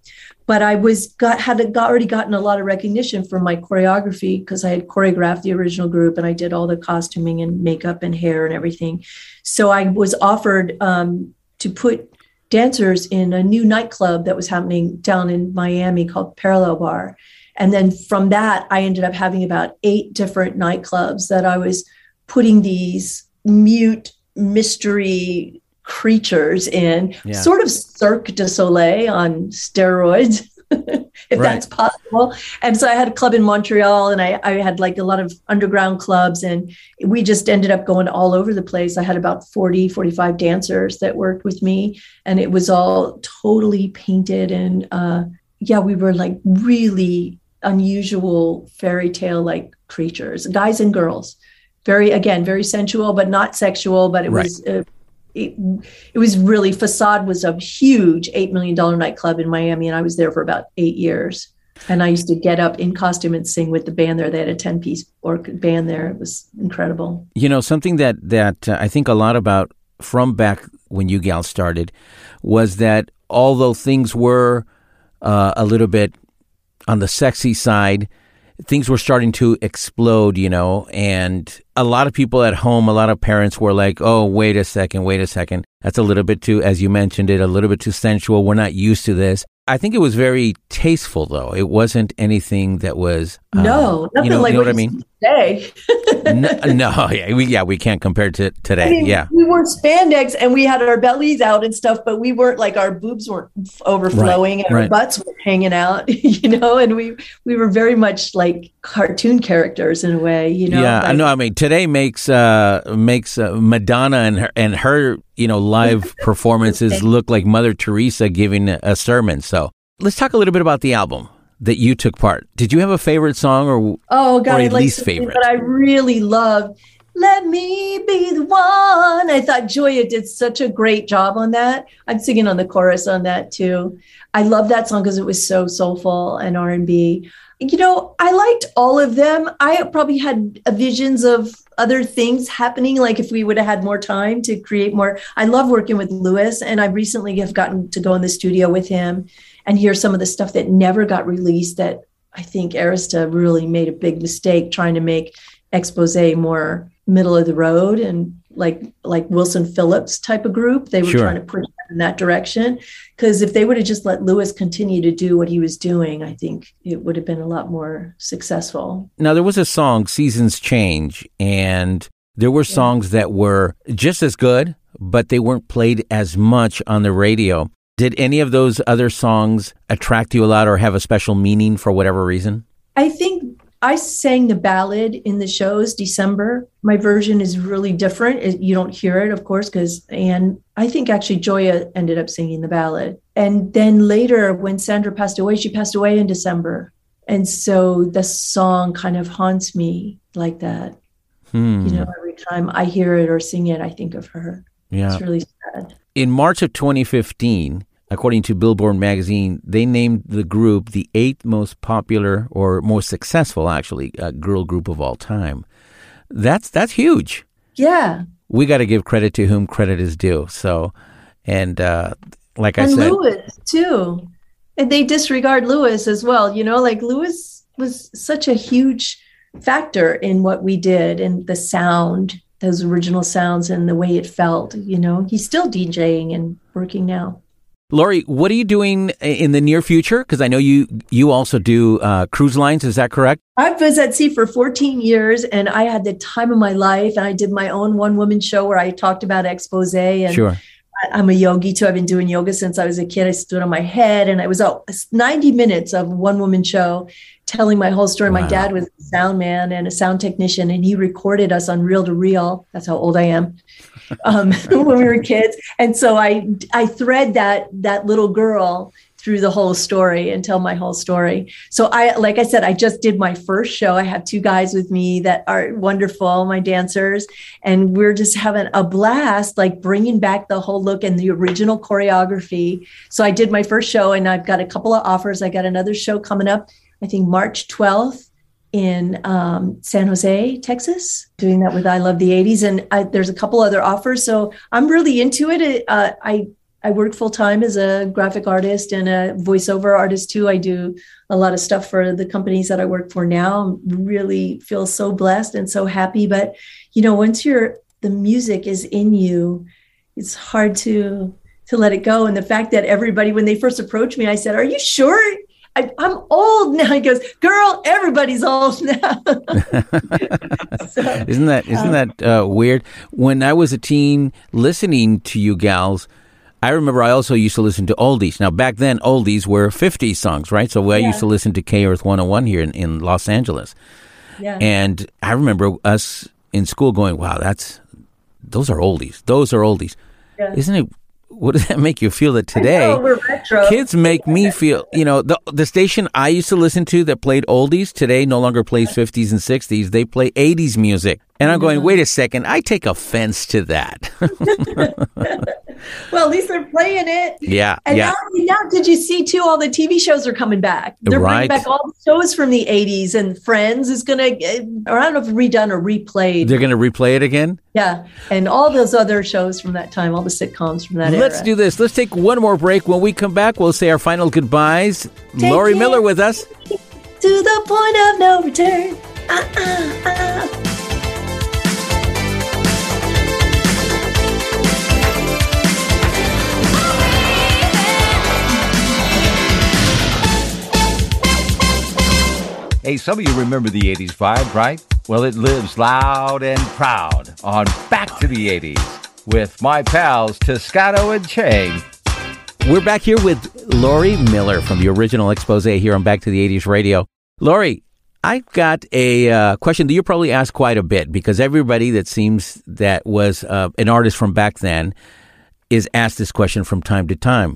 but I had already gotten a lot of recognition for my choreography because I had choreographed the original group and I did all the costuming and makeup and hair and everything. So I was offered to put dancers in a new nightclub that was happening down in Miami called Parallel Bar. And then from that, I ended up having about 8 different nightclubs that I was putting these mute mystery creatures in, sort of Cirque du Soleil on steroids, if that's possible. And so I had a club in Montreal, and I had like a lot of underground clubs, and we just ended up going all over the place. I had about 40, 45 dancers that worked with me, and it was all totally painted. And we were like really unusual fairy tale like creatures, guys and girls. Very sensual, but not sexual, but it was it was really, Facade was a huge $8 million nightclub in Miami, and I was there for about 8 years. And I used to get up in costume and sing with the band there. They had a 10-piece band there. It was incredible. You know, something that I think a lot about from back when you gals started was that although things were a little bit on the sexy side, things were starting to explode, you know, and a lot of people at home, a lot of parents were like, oh, wait a second. That's a little bit too, as you mentioned it, a little bit too sensual. We're not used to this. I think it was very tasteful, though. It wasn't anything that was... no, nothing like what I mean? Today. We can't compare to today. I mean, we wore spandex and we had our bellies out and stuff, but we weren't like, our boobs weren't overflowing and our butts were hanging out, you know, and we were very much like cartoon characters in a way, you know. Yeah, I know. I mean, today makes Madonna and her you know, live performances look like Mother Teresa giving a sermon. So let's talk a little bit about the album that you took part. Did you have a favorite song or least favorite? That I really loved. Let me be the one. I thought Gioia did such a great job on that. I'm singing on the chorus on that too. I love that song because it was so soulful and R&B. You know, I liked all of them. I probably had visions of other things happening, like if we would have had more time to create more. I love working with Louis, and I recently have gotten to go in the studio with him and hear some of the stuff that never got released that I think Arista really made a big mistake trying to make Exposé more middle of the road and like Wilson Phillips type of group. They were trying to push in that direction, because if they would have just let Louis continue to do what he was doing, I think it would have been a lot more successful. Now, there was a song, Seasons Change, and there were songs that were just as good, but they weren't played as much on the radio. Did any of those other songs attract you a lot or have a special meaning for whatever reason? I think I sang the ballad in the shows, December. My version is really different. You don't hear it, of course, and I think actually Gioia ended up singing the ballad. And then later when Sandra passed away, she passed away in December. And so the song kind of haunts me like that. You know, every time I hear it or sing it, I think of her. Yeah. It's really sad. In March of 2015, according to Billboard magazine, they named the group the 8th most popular or most successful, actually, girl group of all time. That's huge. Yeah. We got to give credit to whom credit is due. So, and like I said, and Louis too, and they disregard Louis as well. You know, like Louis was such a huge factor in what we did and the sound, those original sounds, and the way it felt. You know, he's still DJing and working now. Lori, what are you doing in the near future? Because I know you also do cruise lines. Is that correct? I was at sea for 14 years, and I had the time of my life. And I did my own one-woman show where I talked about Exposé. And I'm a yogi, too. I've been doing yoga since I was a kid. I stood on my head, and it was 90 minutes of one-woman show telling my whole story. Wow. My dad was a sound man and a sound technician, and he recorded us on reel-to-reel. That's how old I am. When we were kids. And so I thread that little girl through the whole story and tell my whole story. So like I said, I just did my first show. I have 2 guys with me that are wonderful, my dancers, and we're just having a blast, like bringing back the whole look and the original choreography. So I did my first show, and I've got a couple of offers. I got another show coming up, I think March 12th. In San Jose, Texas, doing that with I Love the 80s. And there's a couple other offers. So I'm really into it. I I work full time as a graphic artist and a voiceover artist too. I do a lot of stuff for the companies that I work for now. I really feel so blessed and so happy. But, once the music is in you, it's hard to let it go. And the fact that everybody, when they first approached me, I said, "Are you sure? I'm old now." He goes, "Girl, everybody's old now." Isn't that weird? When I was a teen listening to you gals, I remember I also used to listen to oldies. Now, back then, oldies were 50s songs, right? So I used to listen to K-Earth 101 here in Los Angeles. Yeah. And I remember us in school going, wow, those are oldies. Those are oldies. Yeah. Isn't it? What does that make you feel that today? I know, we're retro. Kids make me feel, the station I used to listen to that played oldies today no longer plays 50s and 60s. They play 80s music. And I'm going, wait a second, I take offense to that. Well, at least they're playing it. Yeah. And yeah. now, did you see too, all the TV shows are coming back. They're bringing back all the shows from the 80s, and Friends is going to, or I don't know if redone or replayed. They're going to replay it again? Yeah. And all those other shows from that time, all the sitcoms from that era. Let's do this. Let's take one more break. When we come back, we'll say our final goodbyes. Lori Miller with us. To the point of no return. Hey, some of you remember the 80s vibe, right? Well, it lives loud and proud on Back to the 80s with my pals Toscano and Chang. We're back here with Lori Miller from the original expose here on Back to the 80s Radio. Lori, I've got a question that you probably asked quite a bit, because everybody that seems that was an artist from back then is asked this question from time to time.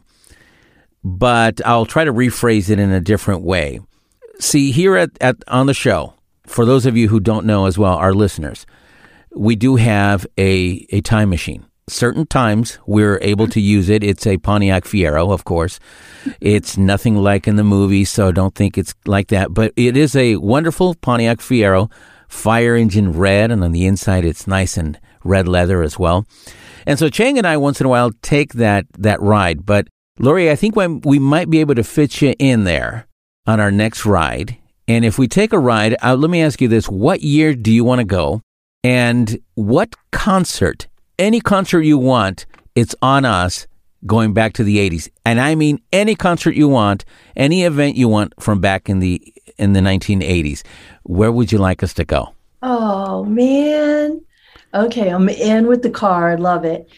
But I'll try to rephrase it in a different way. See, here at on the show, for those of you who don't know as well, our listeners, we do have a time machine. Certain times we're able to use it. It's a Pontiac Fiero, of course. It's nothing like in the movie, so don't think it's like that. But it is a wonderful Pontiac Fiero, fire engine red, and on the inside it's nice and red leather as well. And so Chang and I once in a while take that ride. But Lori, I think we might be able to fit you in there on our next ride. And if we take a ride, let me ask you this. What year do you want to go? And what concert, any concert you want, it's on us going back to the 80s. And I mean any concert you want, any event you want from back in the 1980s. Where would you like us to go? Oh, man. Okay, I'm in with the car. I love it.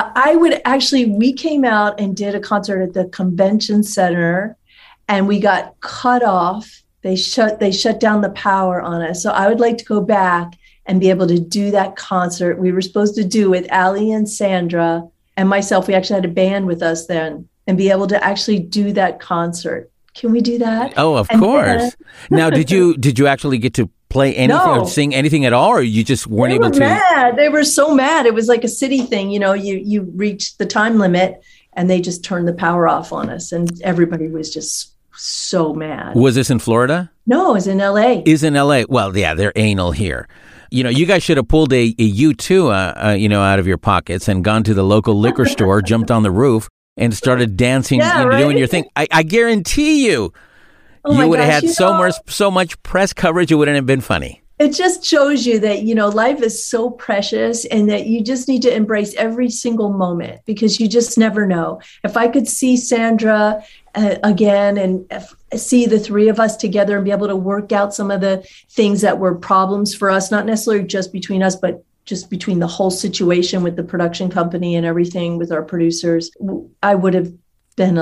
We came out and did a concert at the convention center, and we got cut off. They shut down the power on us. So I would like to go back and be able to do that concert we were supposed to do with Ali and Sandra and myself. We actually had a band with us then, and be able to actually do that concert. Can we do that? Oh, of course. Now, did you actually get to play anything or sing anything at all, or you just weren't able to? Mad. They were so mad. It was like a city thing. You reached the time limit and they just turned the power off on us, and everybody was just so mad. Was this in Florida? No, it was in LA. Is in LA. Well, yeah, they're anal here. You guys should have pulled a U2, out of your pockets and gone to the local liquor store, jumped on the roof, and started dancing, doing your thing. I guarantee you, you would have had so much press coverage. It wouldn't have been funny. It just shows you that, life is so precious, and that you just need to embrace every single moment, because you just never know. If I could see Sandra again and see the three of us together and be able to work out some of the things that were problems for us, not necessarily just between us, but just between the whole situation with the production company and everything with our producers, I would have been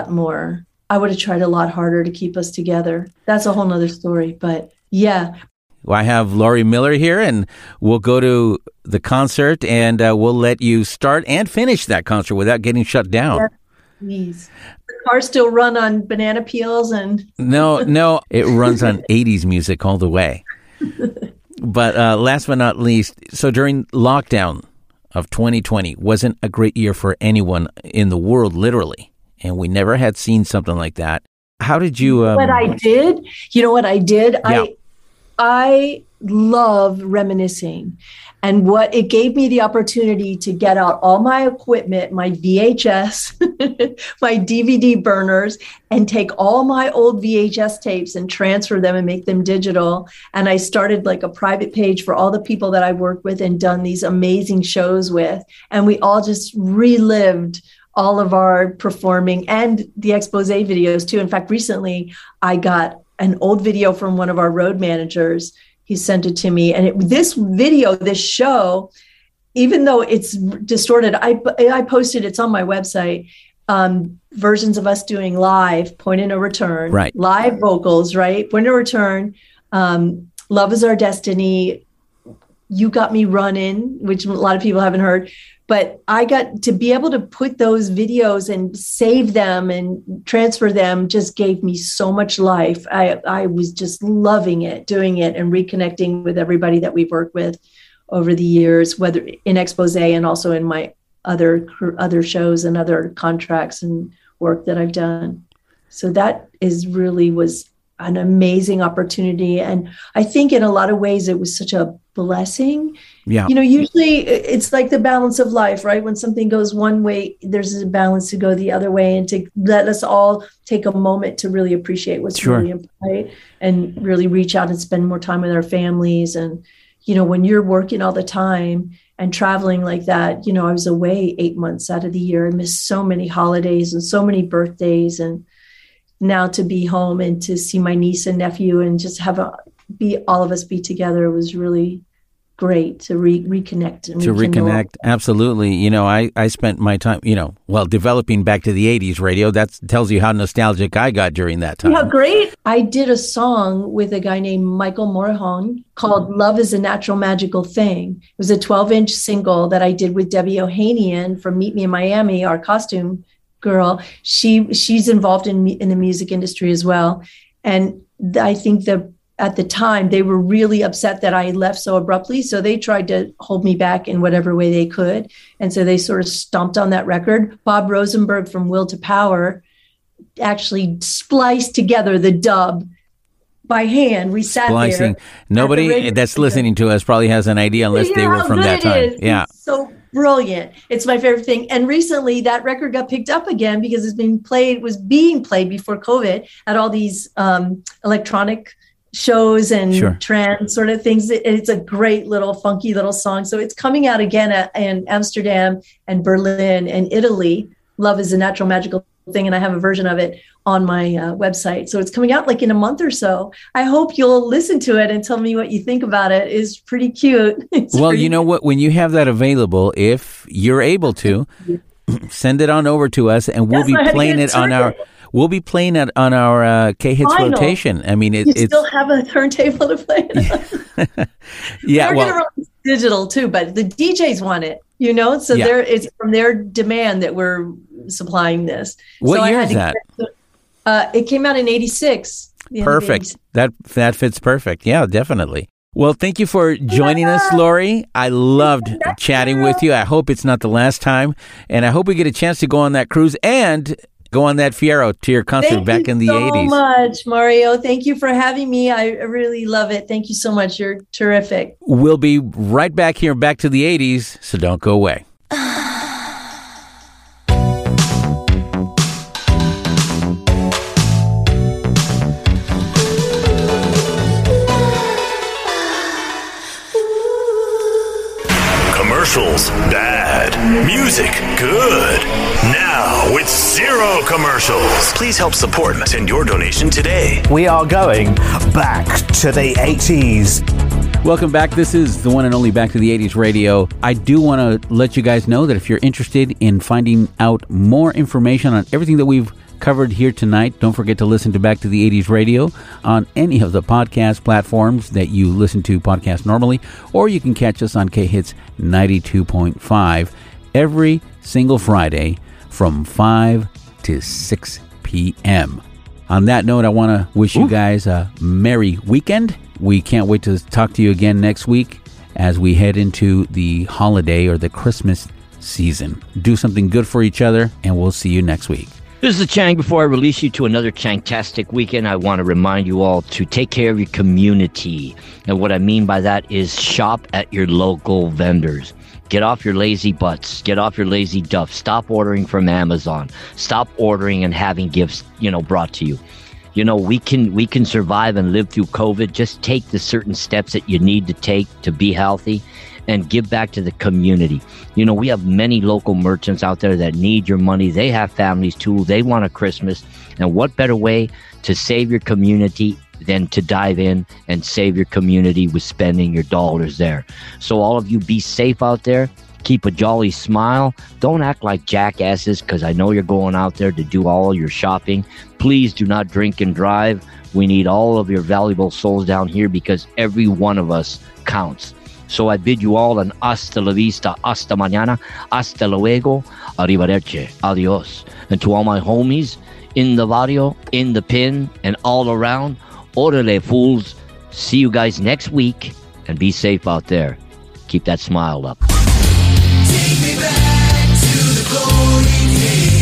I would have tried a lot harder to keep us together. That's a whole nother story, but yeah. Well, I have Lori Miller here, and we'll go to the concert, and we'll let you start and finish that concert without getting shut down. Yeah, please. The car still run on banana peels and... No, it runs on 80s music all the way. But last but not least, so during lockdown of 2020 wasn't a great year for anyone in the world, literally, and we never had seen something like that. How did you... What I did? You know what I did? Yeah. I love reminiscing. And what it gave me the opportunity to get out all my equipment, my VHS, my DVD burners, and take all my old VHS tapes and transfer them and make them digital. And I started like a private page for all the people that I worked with and done these amazing shows with. And we all just relived all of our performing and the expose videos too. In fact, recently I got an old video from one of our road managers. He sent it to me. And this show, even though it's distorted, I posted, it's on my website, versions of us doing live, Point of No Return, right? Live vocals, right? Point of No Return, Love Is Our Destiny, You Got Me Running, which a lot of people haven't heard. But I got to be able to put those videos and save them and transfer them just gave me so much life. I was just loving it, doing it and reconnecting with everybody that we've worked with over the years, whether in expose and also in my other shows and other contracts and work that I've done. So that was an amazing opportunity. And I think in a lot of ways it was such a blessing. Yeah. Usually it's like the balance of life, right? When something goes one way, there's a balance to go the other way, and to let us all take a moment to really appreciate what's really important, and really reach out and spend more time with our families. And, when you're working all the time and traveling like that, I was away 8 months out of the year. I missed so many holidays and so many birthdays. And now to be home and to see my niece and nephew and just have all of us be together was really great to reconnect. And reconnect. Absolutely. I spent my time, developing Back to the 80s radio. That tells you how nostalgic I got during that time. Yeah, great. I did a song with a guy named Michael Morahan called Love Is a Natural Magical Thing. It was a 12-inch single that I did with Debbie Ohanian from Meet Me in Miami, our costume girl. She's involved in the music industry as well. And I think at the time, they were really upset that I left so abruptly. So they tried to hold me back in whatever way they could. And so they sort of stomped on that record. Bob Rosenberg from Will to Power actually spliced together the dub by hand. We sat there. Nobody that's listening to us probably has an idea unless they were from that time. Yeah. It's so brilliant. It's my favorite thing. And recently that record got picked up again because it was being played before COVID at all these electronic shows and trance sort of things. It's a great little funky little song. So it's coming out again in Amsterdam and Berlin and Italy. Love Is a Natural Magical Thing. And I have a version of it on my website. So it's coming out like in a month or so. I hope you'll listen to it and tell me what you think about it. It's pretty cute. You know what? When you have that available, if you're able to, send it on over to us and we'll be playing it on our... We'll be playing it on our K-Hits rotation. I mean, you still have a turntable to play it on. Yeah, we're going to release digital too, but the DJs want it, So it's from their demand that we're supplying this. What year is that? It came out in '86. Perfect. That fits perfect. Yeah, definitely. Well, thank you for joining us, Lori. I loved chatting with you. I hope it's not the last time, and I hope we get a chance to go on that cruise and go on that Fierro to your concert back in the 80s. Thank you so much, Mario. Thank you for having me. I really love it. Thank you so much. You're terrific. We'll be right back here, back to the 80s, so don't go away. Commercials, bad. Music, good. Now with zero commercials. Please help support and send your donation today. We are going back to the 80s. Welcome back. This is the one and only Back to the 80s radio. I do want to let you guys know that if you're interested in finding out more information on everything that we've covered here tonight, don't forget to listen to Back to the 80s radio on any of the podcast platforms that you listen to podcasts normally, or you can catch us on K-Hits 92.5 every single Friday from 5 to 6 p.m. On that note, I want to wish you guys a merry weekend. We can't wait to talk to you again next week as we head into the holiday or the Christmas season. Do something good for each other, and we'll see you next week. This is the Chang. Before I release you to another Changtastic weekend, I want to remind you all to take care of your community. And what I mean by that is shop at your local vendors. Get off your lazy butts. Get off your lazy duff. Stop ordering from Amazon. Stop ordering and having gifts, brought to you. We can survive and live through COVID. Just take the certain steps that you need to take to be healthy and give back to the community. We have many local merchants out there that need your money. They have families too. They want a Christmas. And what better way to save your community than to dive in and save your community with spending your dollars there. So all of you, be safe out there. Keep a jolly smile. Don't act like jackasses, because I know you're going out there to do all your shopping. Please do not drink and drive. We need all of your valuable souls down here, because every one of us counts. So I bid you all an hasta la vista, hasta mañana, hasta luego, arrivederci, adios. And to all my homies in the barrio, in the pin, and all around, orale fools. See you guys next week, and be safe out there. Keep that smile up. Take me back to the glory days.